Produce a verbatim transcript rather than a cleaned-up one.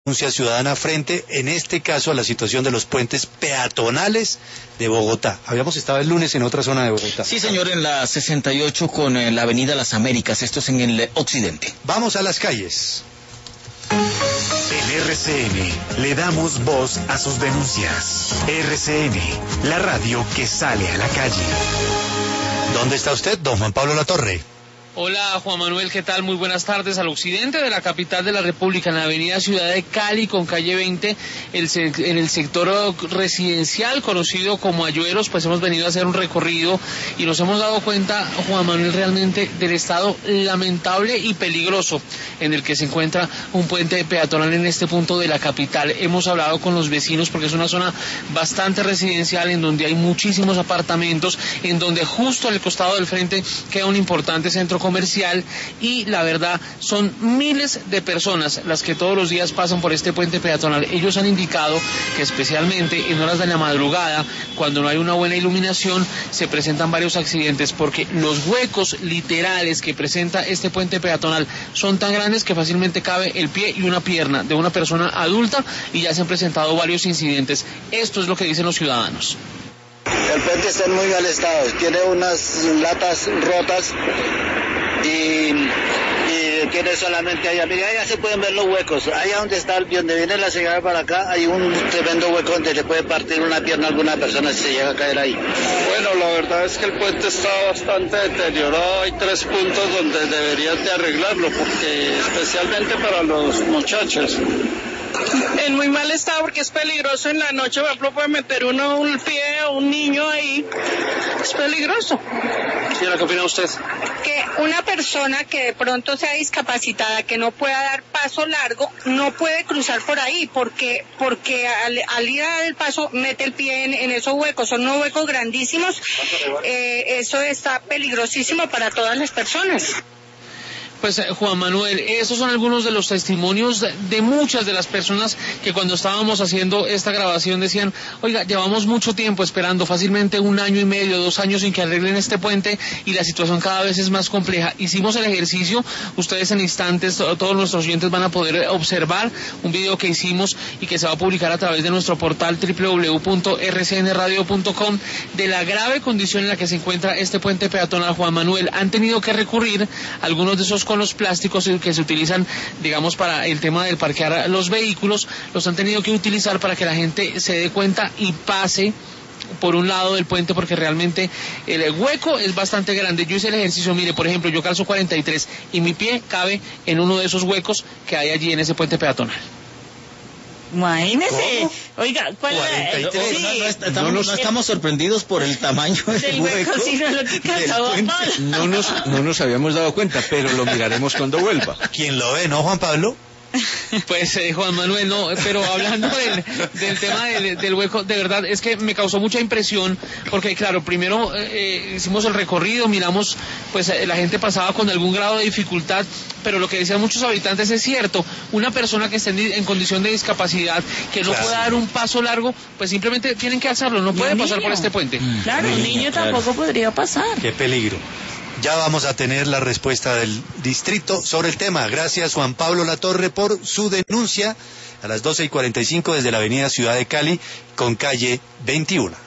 denuncia ciudadana frente, en este caso, a la situación de los puentes peatonales de Bogotá. Habíamos estado el lunes en otra zona de Bogotá. Sí, señor, en la sesenta y ocho con eh, la avenida Las Américas, esto es en el occidente. Vamos a las calles. En R C N le damos voz a sus denuncias. R C N, la radio que sale a la calle. ¿Dónde está usted, don Juan Pablo Latorre? Hola Juan Manuel, ¿qué tal? Muy buenas tardes. Al occidente de la capital de la República, en la avenida Ciudad de Cali con calle veinte, el en el sector residencial conocido como Ayueros, pues hemos venido a hacer un recorrido y nos hemos dado cuenta, Juan Manuel, realmente del estado lamentable y peligroso en el que se encuentra un puente peatonal en este punto de la capital. Hemos hablado con los vecinos porque es una zona bastante residencial en donde hay muchísimos apartamentos, en donde justo al costado del frente queda un importante centro comercial y la verdad son miles de personas las que todos los días pasan por este puente peatonal. Ellos han indicado que especialmente en horas de la madrugada, cuando no hay una buena iluminación, se presentan varios accidentes porque los huecos literales que presenta este puente peatonal son tan grandes que fácilmente cabe el pie y una pierna de una persona adulta y ya se han presentado varios incidentes. Esto es lo que dicen los ciudadanos. El puente está en muy mal estado, tiene unas latas rotas y, y tiene solamente allá, mira, allá se pueden ver los huecos, allá donde está, donde viene la señora para acá, hay un tremendo hueco donde se puede partir una pierna a alguna persona si se llega a caer ahí. Bueno, la verdad es que el puente está bastante deteriorado, hay tres puntos donde deberían de arreglarlo, porque especialmente para los muchachos. En muy mal estado porque es peligroso en la noche, por ejemplo, puede meter uno un pie o un niño ahí, es peligroso. Señora, ¿qué opina usted? Que una persona que de pronto sea discapacitada, que no pueda dar paso largo, no puede cruzar por ahí, porque porque al, al ir a dar el paso mete el pie en, en esos huecos, son unos huecos grandísimos, eh, eso está peligrosísimo para todas las personas. Pues Juan Manuel, esos son algunos de los testimonios de muchas de las personas que cuando estábamos haciendo esta grabación decían, oiga, llevamos mucho tiempo esperando, fácilmente un año y medio, dos años sin que arreglen este puente y la situación cada vez es más compleja. Hicimos el ejercicio, ustedes en instantes, todos nuestros oyentes van a poder observar un video que hicimos y que se va a publicar a través de nuestro portal doble u doble u doble u punto r c n radio punto com de la grave condición en la que se encuentra este puente peatonal. Juan Manuel, han tenido que recurrir algunos de esos con los plásticos que se utilizan, digamos, para el tema del parquear los vehículos, los han tenido que utilizar para que la gente se dé cuenta y pase por un lado del puente, porque realmente el hueco es bastante grande. Yo hice el ejercicio, mire, por ejemplo, yo calzo cuarenta y tres y mi pie cabe en uno de esos huecos que hay allí en ese puente peatonal. Imagínese, ¿Cómo? Oiga, ¿cuál cuarenta y tres. Sí, No, no, no, estamos, no nos- no estamos sorprendidos por el tamaño del del hueco, hueco. sino lo que causó puente. Pablo. No nos, no nos habíamos dado cuenta, pero lo miraremos cuando vuelva. ¿Quién lo ve, no, Juan Pablo? Pues eh, Juan Manuel, no, pero hablando del, del tema del, del hueco, de verdad es que me causó mucha impresión, porque claro, primero eh, hicimos el recorrido, miramos, pues eh, la gente pasaba con algún grado de dificultad, pero lo que decían muchos habitantes es cierto, una persona que esté en, en condición de discapacidad, que no Claro. pueda dar un paso largo, pues simplemente tienen que hacerlo, no puede un pasar niño. por este puente. Claro, un niño Claro. tampoco podría pasar. Qué peligro. Ya vamos a tener la respuesta del distrito sobre el tema. Gracias, Juan Pablo Latorre, por su denuncia a las doce y cuarenta y cinco desde la avenida Ciudad de Cali con calle veintiuno.